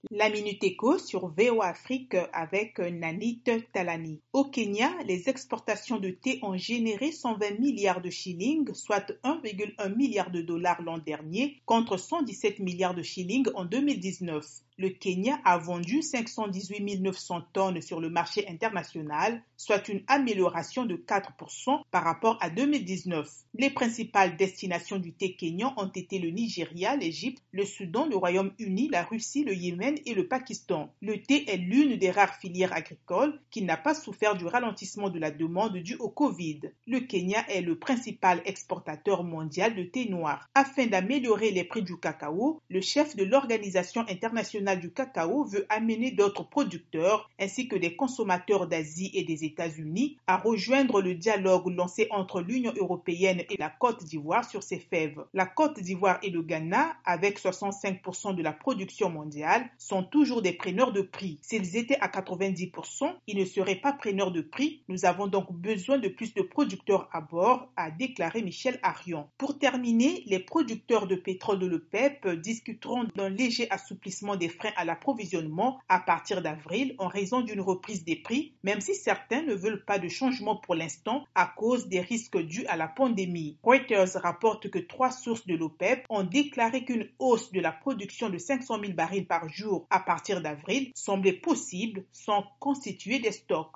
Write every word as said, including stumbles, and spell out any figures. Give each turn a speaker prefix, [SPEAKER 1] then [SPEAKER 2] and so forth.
[SPEAKER 1] La Minute Éco sur V O Afrique avec Nanit Talani. Au Kenya, les exportations de thé ont généré cent vingt milliards de shillings, soit un virgule un milliard de dollars l'an dernier, contre cent dix-sept milliards de shillings en deux mille dix-neuf. Le Kenya a vendu cinq cent dix-huit mille neuf cents tonnes sur le marché international, soit une amélioration de quatre pour cent par rapport à deux mille dix-neuf. Les principales destinations du thé kényan ont été le Nigeria, l'Égypte, le Soudan, le Royaume-Uni, la Russie, le Yémen et le Pakistan. Le thé est l'une des rares filières agricoles qui n'a pas souffert du ralentissement de la demande due au Covid. Le Kenya est le principal exportateur mondial de thé noir. Afin d'améliorer les prix du cacao, le chef de l'Organisation internationale du cacao veut amener d'autres producteurs ainsi que des consommateurs d'Asie et des États-Unis à rejoindre le dialogue lancé entre l'Union européenne et la Côte d'Ivoire sur ces fèves. La Côte d'Ivoire et le Ghana, avec soixante-cinq pour cent de la production mondiale, sont toujours des preneurs de prix. S'ils étaient à quatre-vingt-dix pour cent, ils ne seraient pas preneurs de prix. Nous avons donc besoin de plus de producteurs à bord, a déclaré Michel Arion. Pour terminer, les producteurs de pétrole de l'OPEP discuteront d'un léger assouplissement des freins à l'approvisionnement à partir d'avril en raison d'une reprise des prix, même si certains ne veulent pas de changement pour l'instant à cause des risques dus à la pandémie. Reuters rapporte que trois sources de l'OPEP ont déclaré qu'une hausse de la production de cinq cent mille barils par jour à partir d'avril semblait possible sans constituer des stocks.